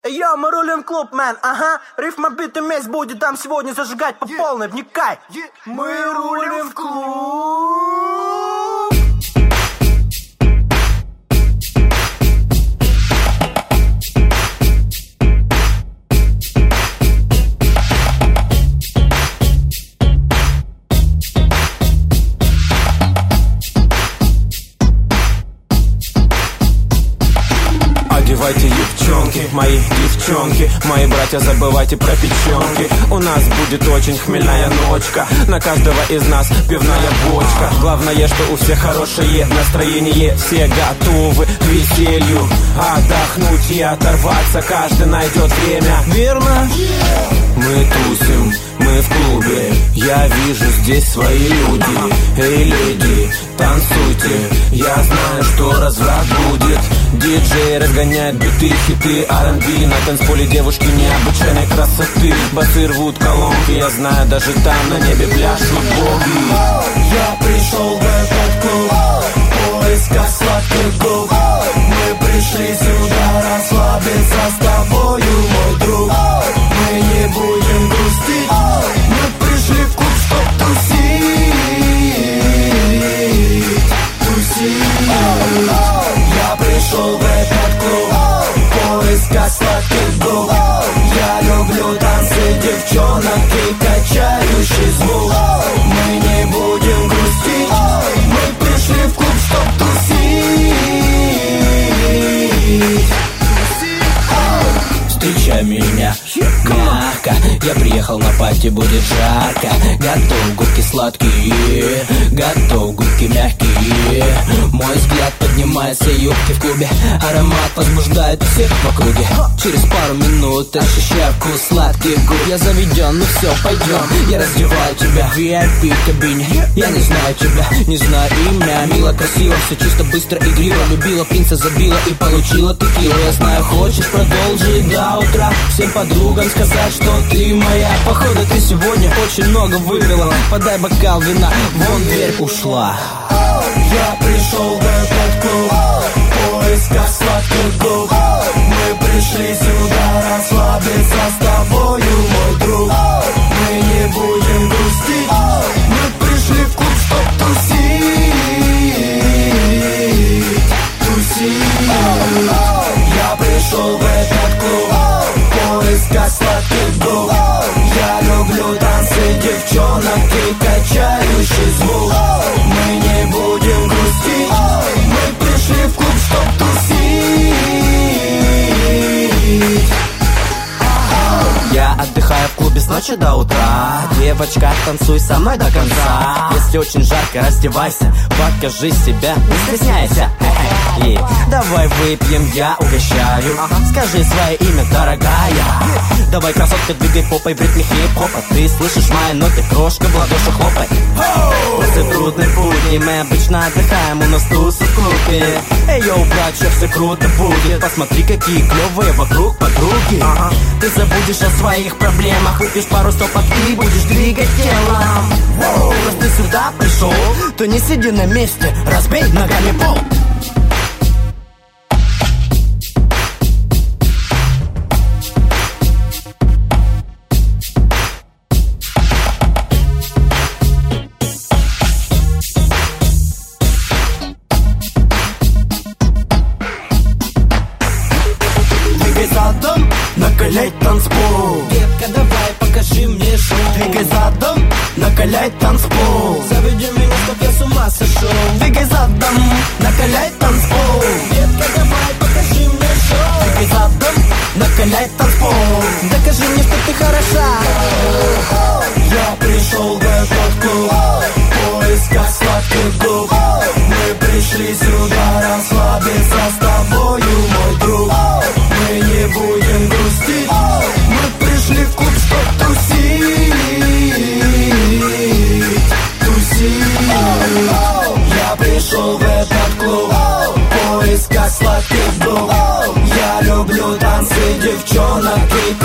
Йо, мы рулим клуб, мэн, ага. Рифма, бит и месть будет там сегодня зажигать по полной, вникай. Мы рулим в клуб. Одевайте девчонки, мои девчонки, мои братья, забывайте про печенки. У нас будет очень хмельная ночка, на каждого из нас пивная бочка. Главное, что у всех хорошее настроение, все готовы к веселью. Отдохнуть и оторваться каждый найдет время, верно? Мы тусим, мы в клубе, я вижу здесь свои люди. Эй, леди, танцуйте, я знаю, что разврат будет. Диджей разгоняет биты, хиты, R&B. На танцполе девушки необычайной красоты. Басы рвут колонки, я знаю, даже там на небе пляшут боги. Я пришел в этот клуб в поисках сладких губ. Мы пришли сюда расслабиться с тобою, мой друг. Мы не будем грустить, мы пришли в клуб, чтоб тусить, тусить. Я пришел в этот клуб в поисках сладких губ. Я люблю танцы девчонок и качающий звук. Мы не будем грустить, мы пришли в клуб, чтоб тусить. Встречай меня мягко, я приехал на пати, будет жарко. Готов губки сладкие, готов губки мягкие. Мой взгляд поднимается юбки в клубе, аромат возбуждает всех в округе. Через пару минут ощущаю вкус сладких губ. Я заведен, ну все, пойдем, я раздеваю тебя в VIP кабине. Я не знаю тебя, не знаю имя. Мило, красиво, все чисто, быстро, игриво. Любила принца, забила и получила текилу. Я знаю, хочешь продолжить до утра, всем подругам сказать, что ты моя. Походу ты сегодня очень много выпила, подай бокал вина, вон дверь ушла. Я пришел в этот клуб в поисках сладких губ. Мы пришли сюда расслабиться с тобою, мой друг. Мы не будем грустить, мы пришли в клуб, чтоб тусить, тусить. Я пришел в этот клуб в поисках сладких губ. Я люблю танцы девчонок и качающий звук. Мы не будем грустить, мы пришли в клуб, чтоб тусить. Я отдыхаю в клубе с ночи до утра. Девочка, танцуй со мной до конца. Если очень жарко, раздевайся, покажи себя, не стесняйся. Давай выпьем, я угощаю. Скажи свое имя, дорогая. Давай, красотка, двигай попой в ритме хип-хопа. Ты слышишь мои ноты, крошка, в ладоши хлопай. После трудной будни мы обычно отдыхаем, у нас тусы в клубе. Эй, йоу, братчик, все круто будет. Посмотри, какие клевые вокруг подруги. Ты забудешь о своих проблемах, выпьешь пару стопов и будешь двигать телом. Раз ты сюда пришел, то не сиди на месте, разбей ногами пол. Задом, накаляй танцпол. Детка, давай, покажи мне шоу. Двигай задом, накаляй танцпол. Заведи меня, чтоб я с ума сошел. Двигай задом, накаляй танцпол. Детка, давай, покажи мне шоу. Двигай задом, накаляй танцпол. Докажи мне, что ты хороша. Я пришел в этот клуб в поисках сладких губ. Мы пришли сюда расслабиться с тобою, мой друг. Мы не будем грустить, мы пришли в клуб, чтоб тусить, тусить. Я пришел в этот клуб в поисках сладких губ. Я люблю танцы девчонок и